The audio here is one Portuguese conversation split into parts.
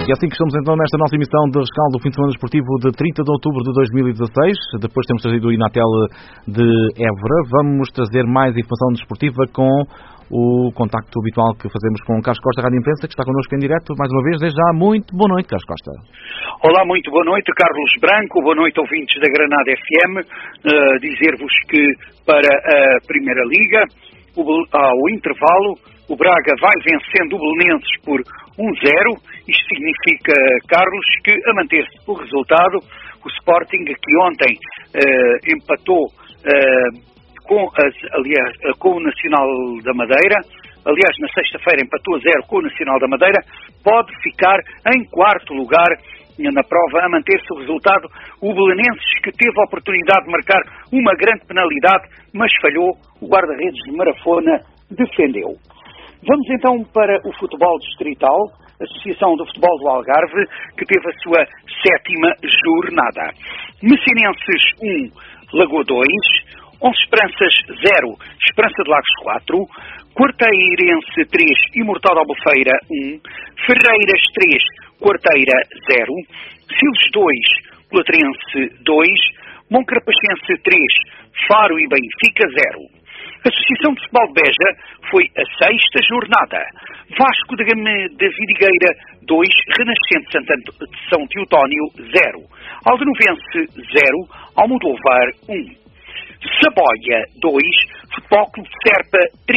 E assim que estamos então nesta nossa emissão de rescaldo do fim de semana desportivo de 30 de outubro de 2016, depois temos trazido o Inatel de Évora, vamos trazer mais informação desportiva com o contacto habitual que fazemos com Carlos Costa, Rádio Imprensa, que está connosco em direto, mais uma vez, desde já. Muito boa noite, Carlos Costa. Olá, muito boa noite, Carlos Branco, boa noite, ouvintes da Granada FM. Dizer-vos que para a Primeira Liga, ao intervalo, o Braga vai vencendo o Belenenses por 1-0. Isto significa, Carlos, que a manter-se o resultado, o Sporting, que ontem empatou com o Nacional da Madeira, aliás, na sexta-feira empatou a 0 com o Nacional da Madeira, pode ficar em quarto lugar na prova a manter-se o resultado. O Belenenses, que teve a oportunidade de marcar uma grande penalidade, mas falhou, o guarda-redes de Marafona defendeu. Vamos então para o futebol distrital, a Associação do Futebol do Algarve, que teve a sua 7ª jornada. Messinenses 1, Lagoa 2, Onze Esperanças 0, Esperança de Lagos 4, Quarteirense 3, Imortal da Albufeira 1, Ferreiras 3, Quarteira 0, Silos 2, Colatrense 2, Moncarapachense 3, Faro e Benfica 0. A Associação de Futebol de Beja foi a 6ª jornada. Vasco da Vidigueira 2, Renascente de São Teotónio 0, Aldenovense 0, Almodóvar 1. Saboia 2, Futebol Clube de Serpa 3,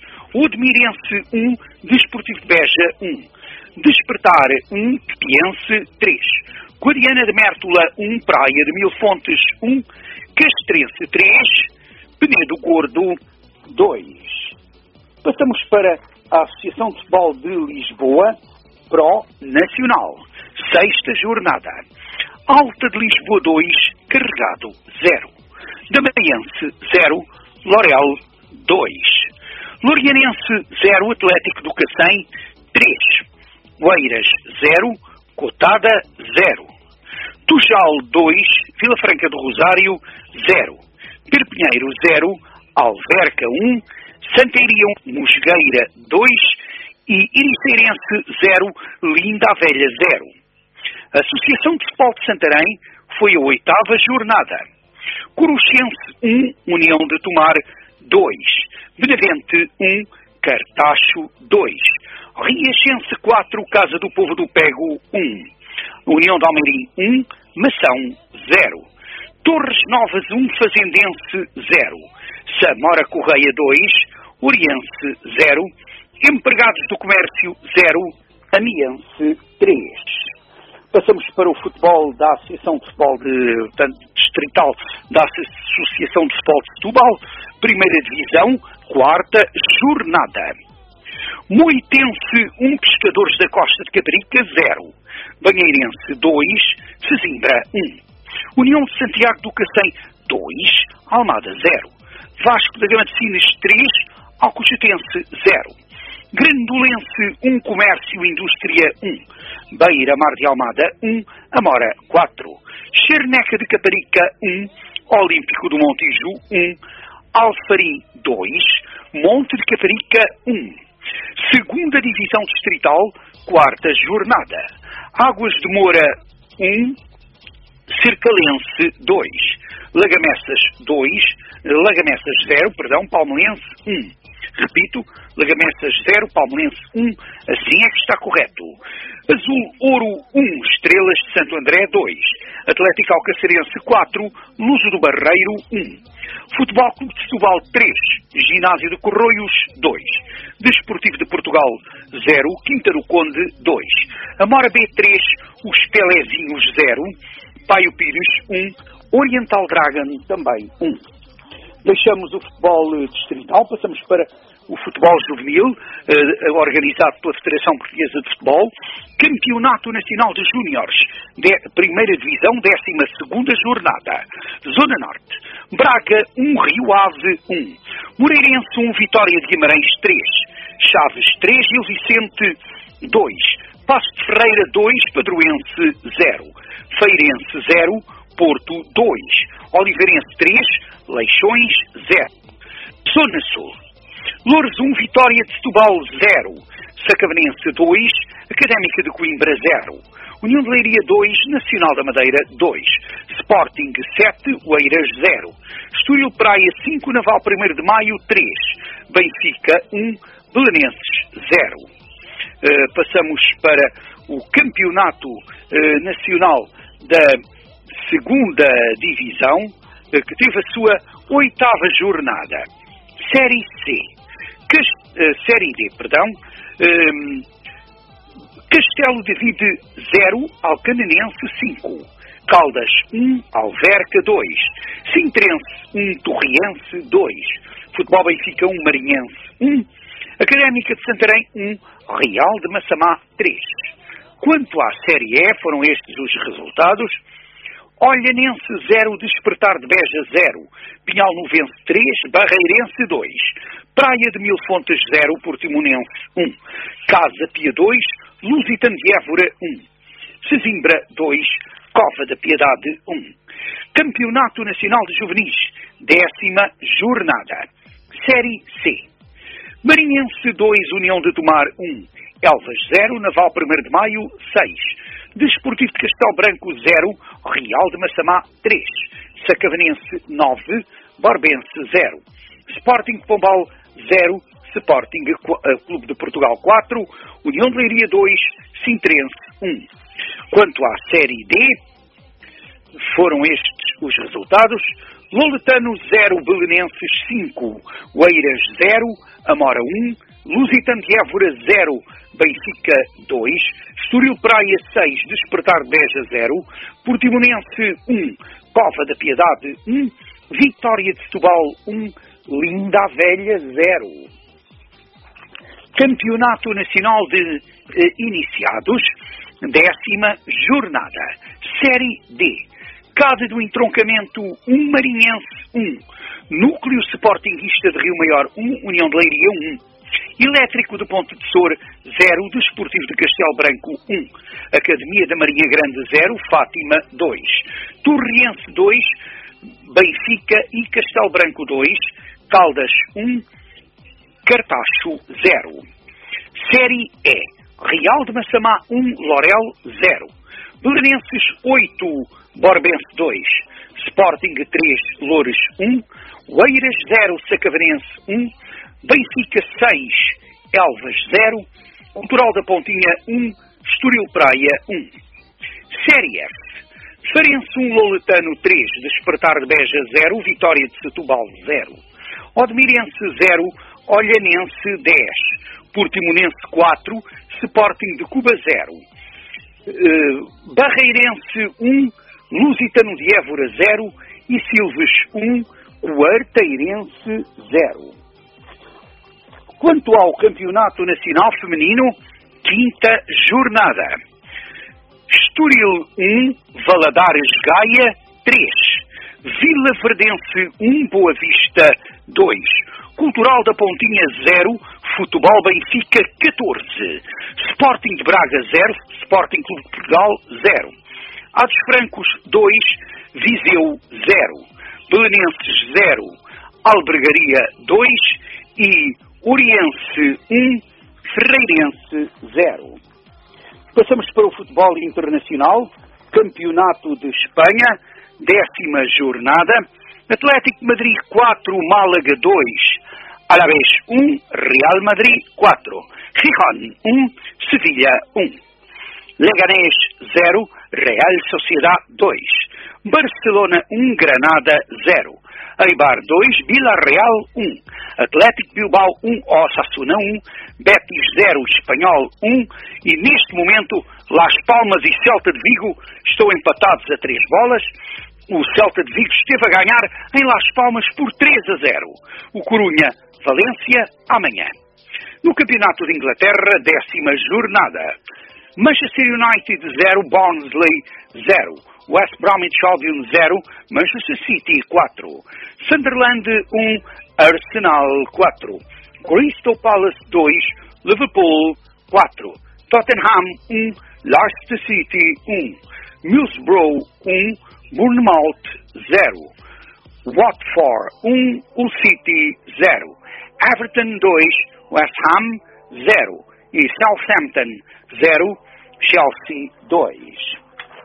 Odmirense 1, Desportivo de Beja 1, Despertar 1, Piense 3, Guadiana de Mértola 1, Praia de Mil Fontes 1, Castrense 3, Penedo Gordo 2. Passamos para a Associação de Futebol de Lisboa, Pro Nacional, 6ª jornada. Alta de Lisboa 2, Carregado 0. Damaiense 0, L'Oréal 2. Lorianense 0, Atlético do Cacém 3. Oeiras 0, Cotada 0. Tujal 2, Vila Franca do Rosário 0. Perpinheiro 0, Alverca 1. Santeiria 1, Mosgueira 2. E Iriceirense 0, Linda a Velha 0. A Associação de Futebol de Santarém foi a 8ª jornada. Coruchense 1, União de Tomar 2, Benavente 1, Cartacho 2, Riachense 4, Casa do Povo do Pego 1, União de Almeirim 1, Mação 0, Torres Novas 1, Fazendense 0, Samora Correia 2, Oriense 0, Empregados do Comércio 0, Amiense 3. Passamos para o futebol da Associação de Futebol Distrital da Associação de Futebol de Setúbal, Primeira Divisão, 4ª jornada. Moitense 1, Pescadores da Costa de Caparica 0, Banheirense 2, Sesimbra 1, União de Santiago do Cacém 2, Almada 0, Vasco da Gama de Sines 3, Alcochatense 0. Grandolense 1, Comércio e Indústria 1, Beira Mar de Almada 1, Amora 4, Xerneca de Caparica 1, Olímpico do Montijo 1, Alfari 2, Monte de Caparica 1. 2ª Divisão Distrital, 4ª jornada. Águas de Moura 1, Cercalense 2, Lagamessas 2, Lagamessas 0, Palmelense 1. Repito, Lagamessas 0, Palmeirense 1, assim é que está correto. Azul Ouro 1, Estrelas de Santo André 2, Atlético Alcacerense 4, Luso do Barreiro 1, Futebol Clube de Setúbal 3, Ginásio de Corroios 2, Desportivo de Portugal 0, Quinta do Conde 2, Amora B3, os Pelezinhos 0, Paio Pires 1, Oriental Dragon também 1. Deixamos o futebol distrital, passamos para o futebol juvenil, organizado pela Federação Portuguesa de Futebol, Campeonato Nacional de Júniores, Primeira Divisão, 12ª jornada. Zona Norte, Braga 1, Rio Ave 1, Moreirense 1, Vitória de Guimarães 3, Chaves 3, Gil Vicente 2, Paço de Ferreira 2, Padroense 0, Feirense 0, Porto 2, Oliveirense 3, Leixões 0. Zona Sul, Loures 1, Vitória de Setúbal 0, Sacavnense 2, Académica de Coimbra 0. União de Leiria 2, Nacional da Madeira 2. Sporting 7, Oeiras 0. Estoril Praia 5, Naval 1º de Maio 3. Benfica 1, Belenenses 0. Passamos para o Campeonato Nacional da 2ª Divisão, que teve a sua 8ª jornada. Série C. Série D, perdão. Castelo de Vide 0, Alcanenense 5. Caldas 1, Alverca 2. Sintrense 1, Torriense 2. Futebol Benfica 1, Marinhense 1. Académica de Santarém 1, Real de Massamá 3. Quanto à Série E, foram estes os resultados. Olhanense 0, Despertar de Beja 0. Pinhal Novense 3, Barreirense 2. Praia de Mil Fontes 0, Portimonense 1. Casa Pia 2, Lusitano de Évora 1. Sesimbra 2, Cova da Piedade 1. Campeonato Nacional de Juvenis, 10ª jornada. Série C. Marinhense 2, União de Tomar 1. Elvas 0, Naval 1º de Maio 6. Desportivo de Castelo Branco 0, Real de Massamá 3. Sacavenense 9, Barbense 0. Sporting de Pombal 0, Sporting Clube de Portugal 4, União de Leiria 2, Sintrense 1. Quanto à Série D, foram estes os resultados. Loletano 0, Belenenses 5, Oeiras 0, Amora 1, Lusitano de Évora 0, Benfica 2, Estoril Praia 6, Despertar de Beja 0, Portimonense 1, Cova da Piedade 1, Vitória de Setúbal 1, Linda a Velha 0. Campeonato Nacional de Iniciados, 10ª jornada. Série D. Casa do Entroncamento 1, Marinhense 1. Núcleo Sportingista de Rio Maior 1, União de Leiria 1. Elétrico de Ponte de Sor 0, Desportivo de Castelo Branco 1. Academia da Marinha Grande 0, Fátima 2. Torriense 2, Benfica e Castelo Branco 2. Caldas 1, Cartacho 0. Série E. Real de Massamá 1, Lorel 0. Belenenses 8, Borbense 2. Sporting 3, Loures 1. Oeiras 0, Sacavenense 1. Benfica 6, Elvas 0. Cultural da Pontinha 1, Estoril Praia 1. Série F. Farense 1, Loletano 3, Despertar de Beja 0, Vitória de Setúbal 0. Odmirense 0, Olhanense 10. Portimonense 4, Sporting de Cuba 0. Barreirense 1, Lusitano de Évora 0 e Silves 1, Quarteirense 0. Quanto ao Campeonato Nacional Feminino, 5ª jornada. Estoril 1, Valadares Gaia 3. Vila Verdense 1, Boa Vista 2. Cultural da Pontinha 0, Futebol Benfica 14. Sporting de Braga 0, Sporting Clube de Portugal 0. Ados Francos 2, Viseu 0. Belenenses 0, Albergaria 2 e Oriense 1, Ferreirense 0. Passamos para o futebol internacional, Campeonato de Espanha, 10ª jornada. Atlético de Madrid 4, Málaga 2. Alavés 1, Real Madrid 4. Gijón 1, Sevilha 1. Leganés 0, Real Sociedad 2. Barcelona 1, Granada 0. Eibar 2, Villarreal 1. Atlético Bilbao 1, Osasuna 1. Betis 0, Espanhol 1. E neste momento, Las Palmas e Celta de Vigo estão empatados a 3 bolas. O Celta de Vigo esteve a ganhar em Las Palmas por 3-0. O Corunha, Valência, amanhã. No Campeonato de Inglaterra, 10ª jornada. Manchester United 0, Barnsley 0. West Bromwich Albion 0, Manchester City 4. Sunderland 1, Arsenal 4. Crystal Palace 2, Liverpool 4. Tottenham 1, Leicester City 1. Middlesbrough 1, Bournemouth 0. Watford 1, Hull City 0. Everton 2, West Ham 0. e Southampton 0, Chelsea 2.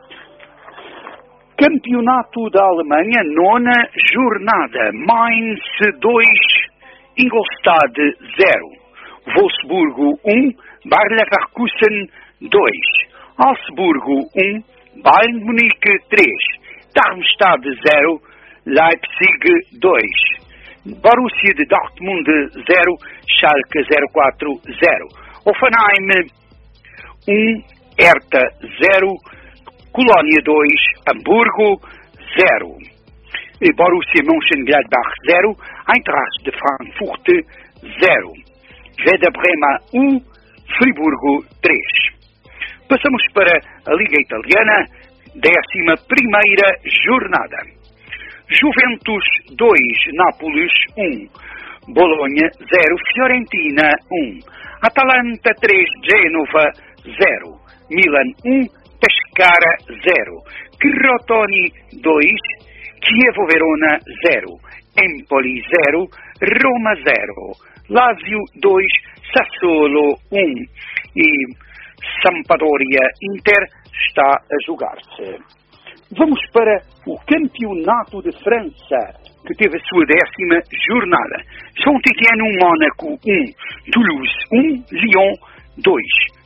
Campeonato da Alemanha, 9ª jornada. Mainz 2, Ingolstadt 0. Wolfsburgo 1, Bayer Leverkusen 2. Augsburgo 1, Bayern Munique 3. Darmstadt 0, Leipzig 2. Borussia de Dortmund 0, Schalke 04 0. Hoffenheim 1, Hertha 0, Colónia 2, Hamburgo 0. Borussia Mönchengladbach 0, Eintracht de Frankfurt 0. Werder Bremen 1, Friburgo 3. Passamos para a Liga Italiana, 11ª jornada. Juventus 2, Nápoles 1, Bologna 0, Fiorentina 1, Atalanta 3, Genova 0, Milan 1, Pescara 0, Crotone 2, Chievo Verona 0, Empoli 0, Roma 0, Lazio 2, Sassuolo 1 e Sampdoria Inter está a jogar-se. Vamos para o Campeonato de França, que teve a sua 10ª jornada. Saint-Étienne 1, Mónaco 1, Toulouse 1, Lyon 2,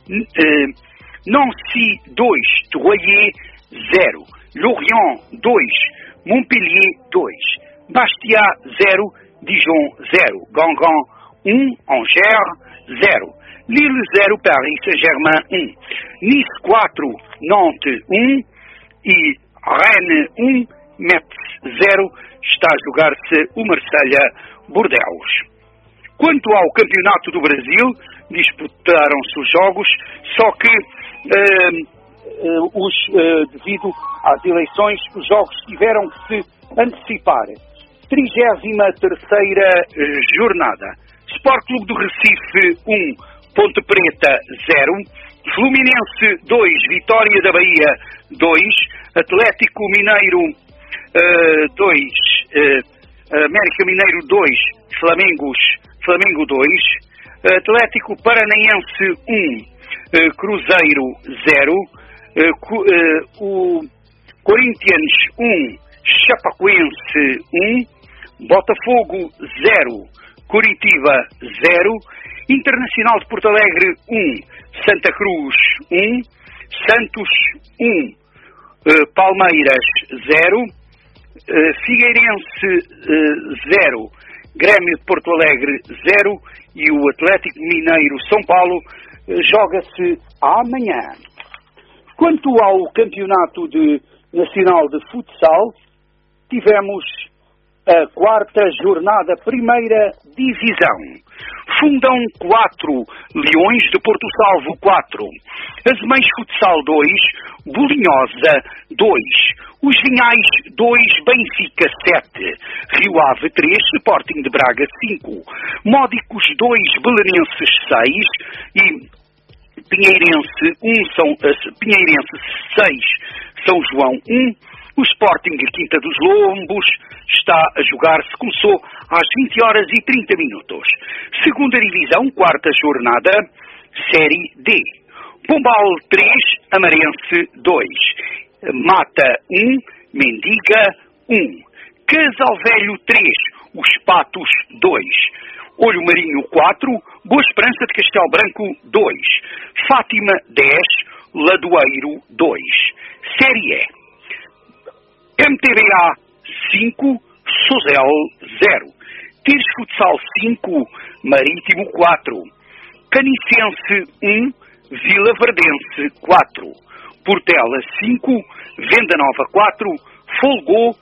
Nancy 2, Troyes 0, Lorient 2, Montpellier 2, Bastia 0, Dijon 0, Guingamp 1, Angers 0, Lille 0, Paris Saint-Germain 1, Nice 4, Nantes 1 e Rennes 1, Metz 0, está a jogar-se o Marselha-Bordeaux. Quanto ao Campeonato do Brasil, disputaram-se os jogos, só que devido às eleições, os jogos tiveram que se antecipar. 33ª jornada. Sport Clube do Recife 1, Ponte Preta 0, Fluminense 2, Vitória da Bahia 2, Atlético Mineiro 2, América Mineiro 2, Flamengo 2, Atlético Paranaense 1, Cruzeiro 0, o Corinthians 1, Chapecoense 1, Botafogo 0, Curitiba 0, Internacional de Porto Alegre 1, Santa Cruz 1, Santos 1, Palmeiras 0, Figueirense 0, Grêmio de Porto Alegre 0 e o Atlético Mineiro São Paulo joga-se amanhã. Quanto ao Campeonato Nacional de Futsal, tivemos a 4ª jornada, 1ª divisão. Fundão 4, Leões de Porto Salvo 4, Azemães Futsal 2, Bolinhosa 2, Os Vinhais 2, Benfica 7, Rio Ave 3, Sporting de Braga 5, Módicos 2, Belenenses 6 e Pinheirense 6, São João 1, o Sporting Quinta dos Lombos está a jogar-se, começou às 20h30. Segunda divisão, 4ª jornada, Série D. Pombal 3, Amarense 2, Mata 1, Mendiga 1, Casal Velho 3, Os Patos 2, Olho Marinho 4, Boa Esperança de Castelo Branco 2, Fátima 10, Ladoeiro 2. Série E. MTBA 5, Sozel 0, Tires Futsal 5, Marítimo 4, Canicense 1, Vila Verdense 4, Portela 5, Venda Nova 4, folgou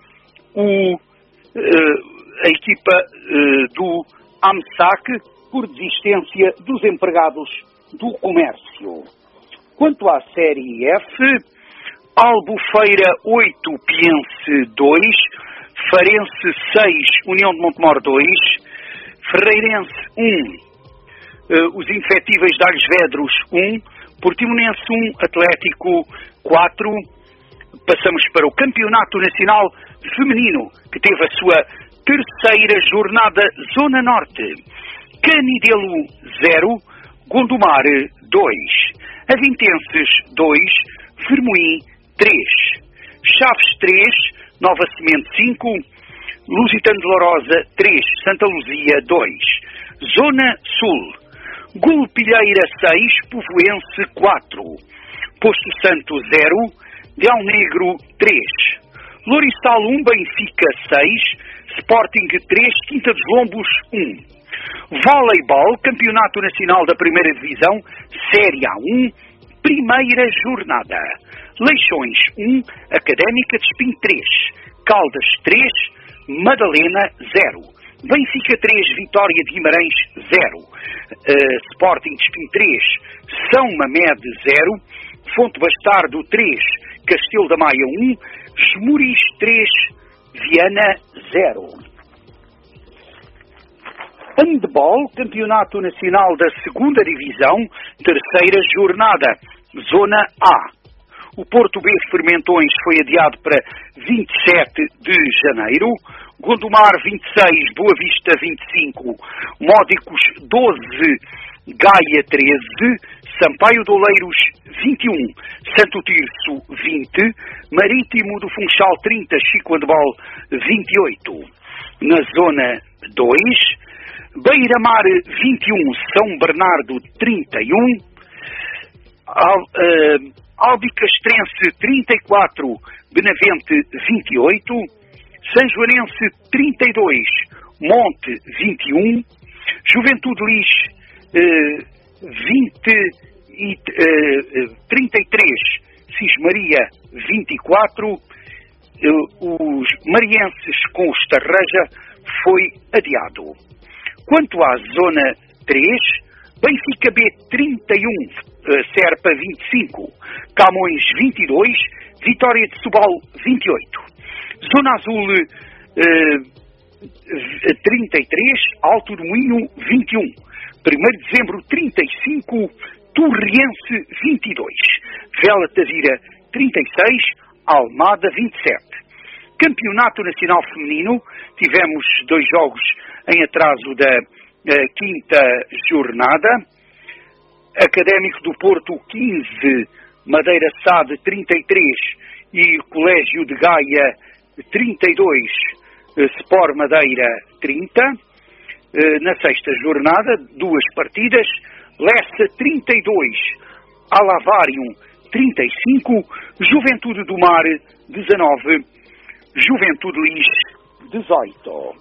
a equipa do AMSAC por desistência dos empregados do comércio. Quanto à Série F, Albufeira 8, Piense 2, Farense 6, União de Montemor 2, Ferreirense 1, os Infetíveis de Alhos Vedros 1, Portimonense 1, Atlético 4. Passamos para o Campeonato Nacional Feminino, que teve a sua 3ª jornada, Zona Norte. Canidelo 0, Gondomar 2, Avintenses 2, Vermoim 3, Chaves 3, Nova Semente 5, Lusitano de Lourosa 3, Santa Luzia 2, Zona Sul, Golpilheira 6, Povoense 4, Posto Santo 0, Del Negro 3, Lourissal 1, Benfica 6, Sporting 3, Quinta dos Lombos 1. Voleibol, Campeonato Nacional da Primeira Divisão, Série A1, Primeira Jornada. Leixões 1, Académica de Espinho 3, Caldas 3, Madalena 0. Benfica 3, Vitória de Guimarães 0. Sporting de Espinho 3, São Mamede 0. Fonte Bastardo 3, Castelo da Maia 1, Esmoriz 3, Viana 0. Handball, Campeonato Nacional da Segunda Divisão, Terceira Jornada, Zona A. O Porto B Fermentões foi adiado para 27 de janeiro, Gondomar 26, Boa Vista 25, Módicos 12, Gaia 13, Sampaio de Oleiros 21, Santo Tirso 20, Marítimo do Funchal 30, Chico Handball 28. Na Zona 2, Beira-Mar 21, São Bernardo 31, Albicastrense 34, Benavente 28, Sanjoanense 32, Monte 21, Juventude Lis 33, Cismaria 24, os marienses com os Tarraja foi adiado. Quanto à Zona 3, Benfica B 31, Serpa 25, Camões 22, Vitória de Sobal 28. Zona Azul 33, Alto do Moinho 21. 1º de dezembro 35, Torriense 22. Vela Tavira 36, Almada 27. Campeonato Nacional Feminino, tivemos 2 jogos em atraso da 5ª jornada. Académico do Porto 15, Madeira Sade 33 e Colégio de Gaia 32, Sport Madeira 30. Na 6ª jornada, 2 partidas, Lessa 32, Alavarium 35, Juventude do Mar 19, Juventude Lis 18.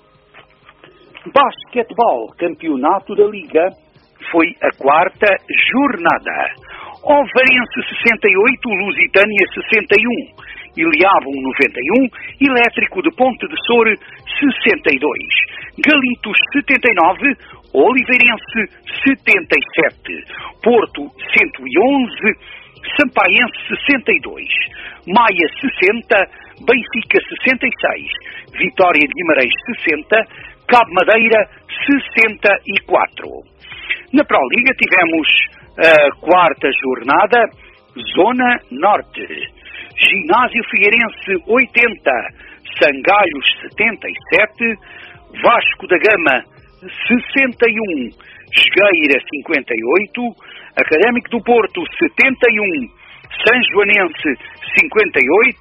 Basquetebol, Campeonato da Liga, foi a 4ª jornada. Ovarense 68, Lusitânia 61, Iliabum 91, Elétrico de Ponte de Sor 62, Galitos 79, Oliveirense 77, Porto 111, Sampaense 62, Maia 60, Benfica 66, Vitória de Guimarães 60, Cabo Madeira 64. Na Proliga tivemos a 4ª jornada, Zona Norte. Ginásio Figueirense 80, Sangalhos 77, Vasco da Gama 61, Esgueira 58, Académico do Porto 71, Sanjoanense 58,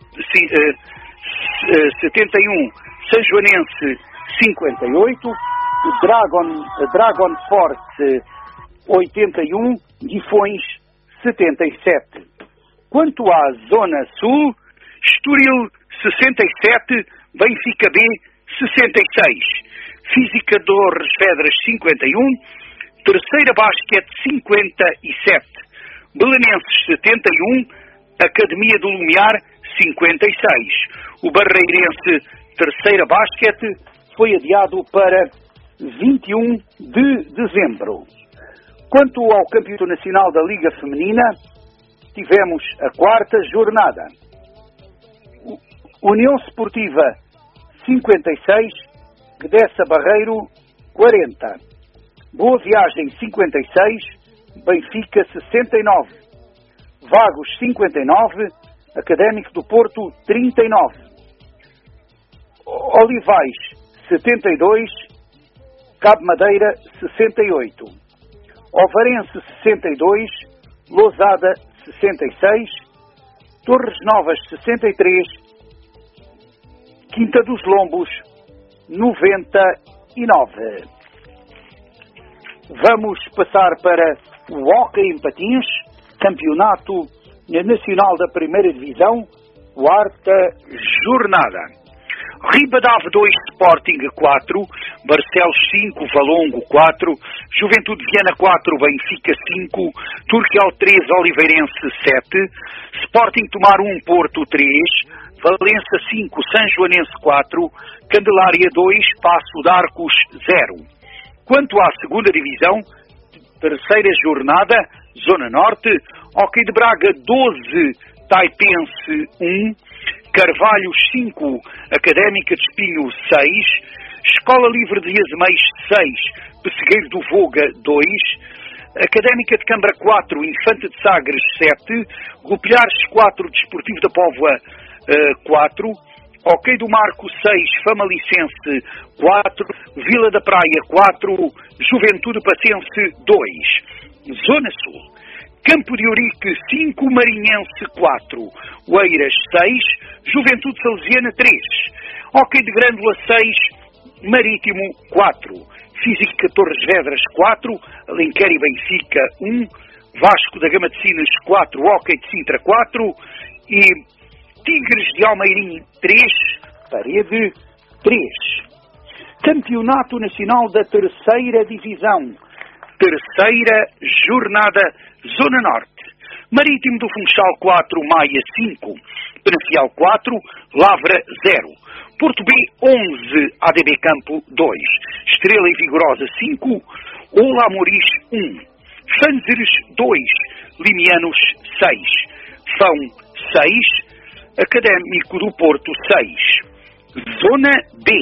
71, Sanjoanense 58, Dragon Force 81, Guifões 77. Quanto à Zona Sul, Estoril 67, Benfica B 66, Física Torres Vedras 51, Terceira Basquete 57, Belenenses 71, Academia do Lumiar 56. O Barreirense Terceira Basquete foi adiado para 21 de dezembro. Quanto ao Campeonato Nacional da Liga Feminina, tivemos a 4ª jornada. União Esportiva 56, Gdessa Barreiro 40, Boa Viagem 56, Benfica 69, Vagos 59, Académico do Porto 39, Olivais 72, Cabo Madeira 68. Ovarense 62, Lousada 66, Torres Novas 63, Quinta dos Lombos 99. Vamos passar para o hóquei em patins, Campeonato Nacional da Primeira Divisão, quarta jornada. Ribadave 2, Sporting 4, Barcelos 5, Valongo 4, Juventude Viana 4, Benfica 5, Turquial 3, Oliveirense 7, Sporting Tomar 1, Porto 3, Valença 5, São Joanense 4, Candelária 2, Paço de Arcos 0. Quanto à segunda divisão, terceira jornada, Zona Norte, Hóquei de Braga 12, Taipense 1, Carvalhos 5, Académica de Espinho 6, Escola Livre de Azeméis 6, Pessegueiro do Voga 2, Académica de Câmara 4, Infante de Sagres 7, Golpilhares 4, Desportivo da Póvoa 4, Hóquei do Marco 6, Famalicense 4, Vila da Praia 4, Juventude Pacense 2. Zona Sul, Campo de Ourique 5, Marinhense 4, Oeiras 6, Juventude Salesiana 3, Hóquei de Grândola 6, Marítimo 4, Física Torres Vedras 4, Alenquer e Benfica 1, Vasco da Gama de Sines 4, Hóquei de Sintra 4 e Tigres de Almeirim 3, Parede 3. Campeonato Nacional da Terceira Divisão, terceira jornada, Zona Norte. Marítimo do Funchal 4, Maia 5, Penafiel 4, Lavra 0. Porto B 11, ADB Campo 2, Estrela e Vigorosa 5, Ola Amoris 1, Fanzeres 2, Limianos 6, Fão 6, Académico do Porto 6. Zona B.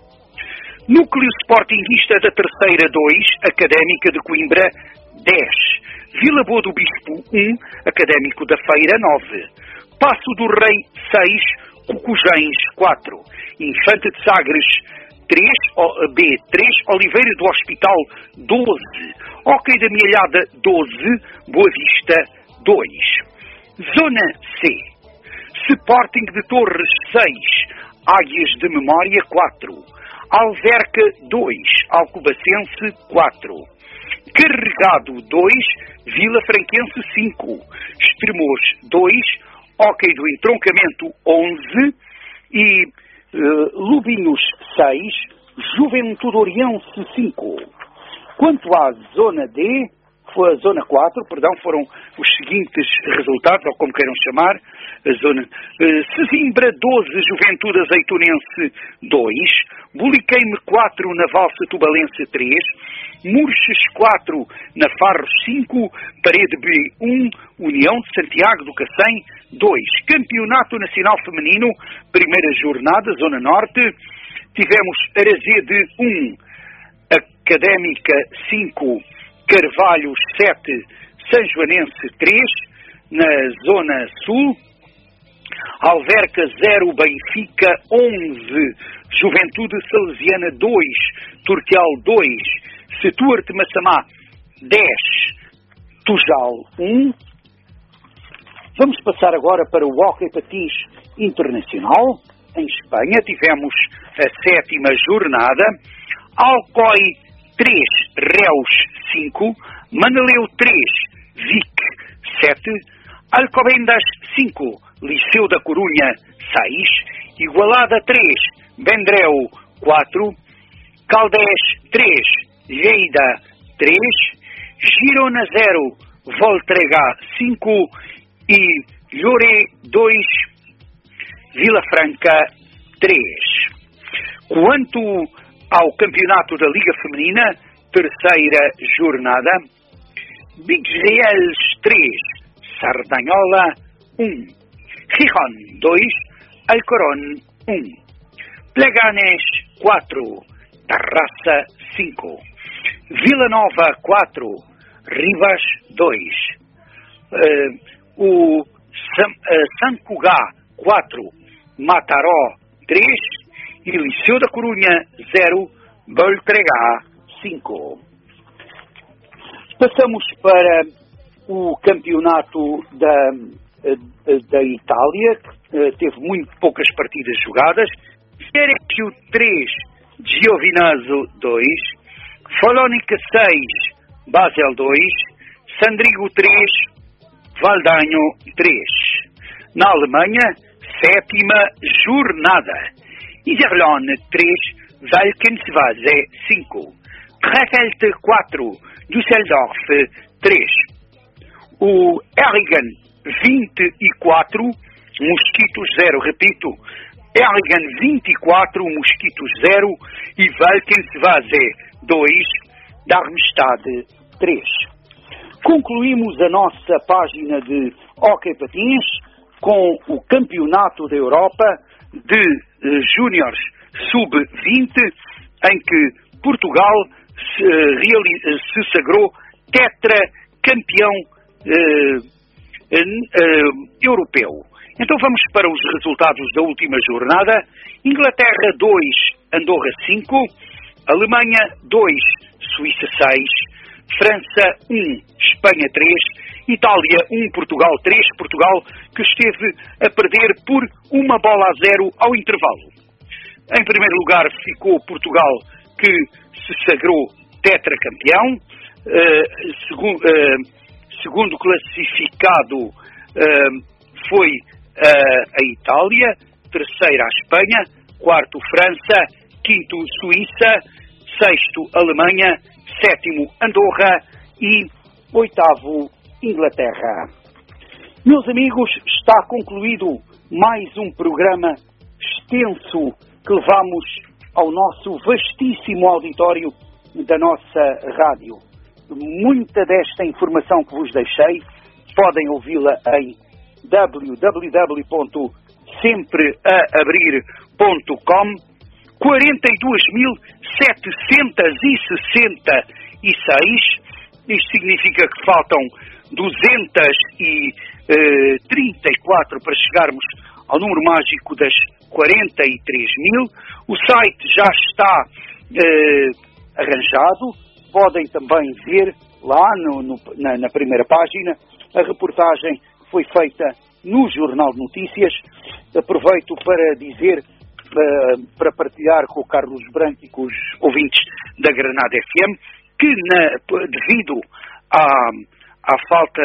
Núcleo Sportingista da Terceira 2, Académica de Coimbra 10, Vila Boa do Bispo 1, Académico da Feira 9, Paço do Rei 6, Cucujães 4, Infante de Sagres 3, B 3, Oliveira do Hospital 12, Hóquei da Mielhada 12, Boa Vista 2. Zona C. Sporting de Torres 6, Águias de Memória 4, Alverca 2, Alcobacense 4, Carregado 2, Vila Franquense 5, Estremoz 2, Hóquei do Entroncamento 11 e Lubinhos 6, Juventude Oriense 5. Quanto à Zona D, foi a Zona 4, foram os seguintes resultados, ou como queiram chamar, a Zona Sesimbra 12, Juventude Azeitonense 2, Buliqueime 4, Navalsa Tubalense 3, Murches 4, Nafarros 5, Parede B 1, União de Santiago do Cacém 2. Campeonato Nacional Feminino, primeira jornada, Zona Norte, tivemos Arazede 1, Académica 5, Carvalhos 7, São Joanense 3, na Zona Sul, Alverca 0, Benfica 11, Juventude Salesiana 2, Turquial 2, Setuar de Massamá 10, Tujal 1. Vamos passar agora para o Hóquei Patins Internacional. Em Espanha tivemos a 7ª jornada, Alcoi 3, Reus 5, Manaleu 3, Vic 7, Alcobendas 5, Liceu da Corunha 6, Igualada 3, Vendreu 4, Caldés 3, Lleida 3, Girona 0, Voltrega 5 e Lloré 2, Vila Franca 3. Quanto ao campeonato da Liga Feminina, terceira jornada, Bigreals 3, Sardanhola 1, Gijón 2, Alcorón 1, Pleganes 4, Tarrasa 5, Vila Nova 4, Rivas 2, o Sant Cugat 4, Mataró 3 e Liceu da Corunha 0, Voltrega 5. Passamos para o campeonato da Itália, que teve muito poucas partidas jogadas. Sergio 3, Giovinazzo 2, Folónica 6, Basel 2, Sandrigo 3, Valdanho 3. Na Alemanha, 7ª jornada. Iserlohn 3, Valkenswaze 5, Krefeld 4, Düsseldorf 3. O Erlangen 24, Mosquitos 0, repito, Erlangen 24, Mosquitos 0 e Valkenswaze 2, Darmstadt 3. Concluímos a nossa página de hóquei patins com o Campeonato da Europa de Júniores Sub-20, em que Portugal se sagrou tetracampeão europeu. Então vamos para os resultados da última jornada. Inglaterra 2, Andorra 5, Alemanha 2, Suíça 6, França 1, Espanha 3, Itália 1, Portugal 3, Portugal que esteve a perder por 1-0 ao intervalo. Em primeiro lugar ficou Portugal, que se sagrou tetracampeão. Segundo classificado foi a Itália, terceira a Espanha, quarto França, quinto Suíça, sexto Alemanha, sétimo Andorra e oitavo Inglaterra. Meus amigos, está concluído mais um programa extenso que levamos ao nosso vastíssimo auditório da nossa rádio. Muita desta informação que vos deixei podem ouvi-la em www.sempreaabrir.com. 42.766. Isto significa que faltam 234 para chegarmos ao número mágico das 43.000. O site já está arranjado. Podem também ver lá na primeira página a reportagem que foi feita no Jornal de Notícias. Aproveito para dizer, para partilhar com o Carlos Branco e com os ouvintes da Granada FM, que devido à falta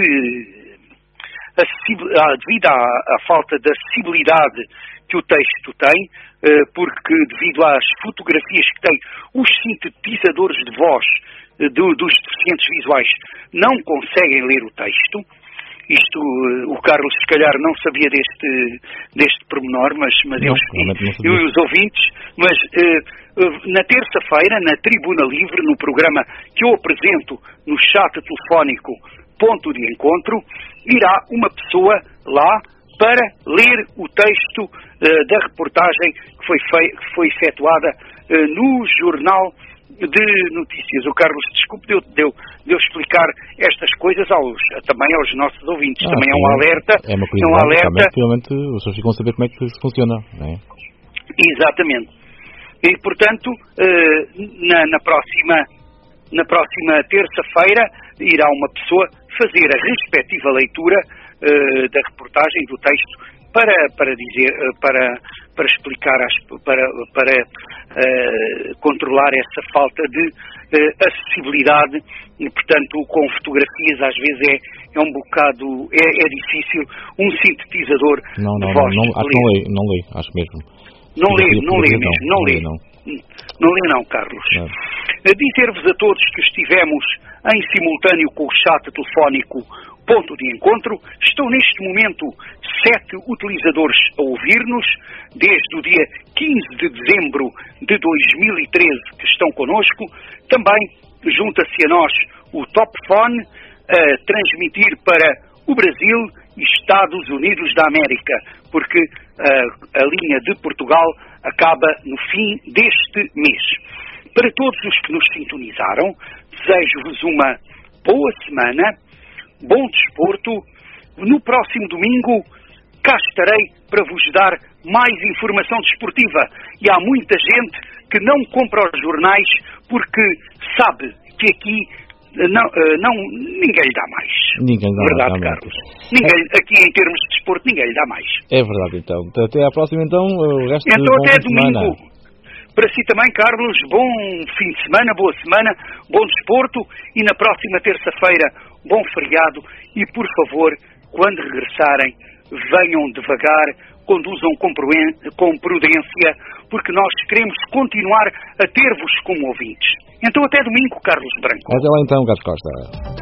devido à falta de acessibilidade que o texto tem, porque devido às fotografias que tem, os sintetizadores de voz dos deficientes visuais não conseguem ler o texto. Isto, o Carlos se calhar não sabia deste pormenor, mas eu e os ouvintes, mas na terça-feira, na Tribuna Livre, no programa que eu apresento no chat telefónico Ponto de Encontro, irá uma pessoa lá para ler o texto da reportagem que foi efetuada no Jornal de Notícias. O Carlos, desculpe, deu explicar estas coisas também aos nossos ouvintes. Também é um alerta. É uma curiosidade, realmente as pessoas ficam a saber como é que isso funciona, não é? Exatamente. E, portanto, na próxima terça-feira irá uma pessoa fazer a respectiva leitura da reportagem, do texto, para explicar, para controlar essa falta de acessibilidade, e, portanto, com fotografias às vezes é um bocado, é difícil um sintetizador de voz. Não lê, acho mesmo. Não lê, Carlos. Não. Dizer-vos a todos que estivemos em simultâneo com o chat telefónico Ponto de Encontro. Estão neste momento 7 utilizadores a ouvir-nos, desde o dia 15 de dezembro de 2013 que estão connosco. Também junta-se a nós o Topfone, a transmitir para o Brasil e Estados Unidos da América, porque a linha de Portugal acaba no fim deste mês. Para todos os que nos sintonizaram, desejo-vos uma boa semana, bom desporto. No próximo domingo cá estarei para vos dar mais informação desportiva. E há muita gente que não compra os jornais porque sabe que aqui ninguém lhe dá mais. Ninguém lhe dá verdade, mais. Carlos. Ninguém, aqui em termos de desporto, ninguém lhe dá mais. É verdade, então. Até à próxima, então. O resto então, de até domingo. Para si também, Carlos, bom fim de semana, boa semana, bom desporto e na próxima terça-feira, bom feriado e, por favor, quando regressarem, venham devagar, conduzam com prudência, porque nós queremos continuar a ter-vos como ouvintes. Então, até domingo, Carlos Branco. Até lá então, Carlos Costa.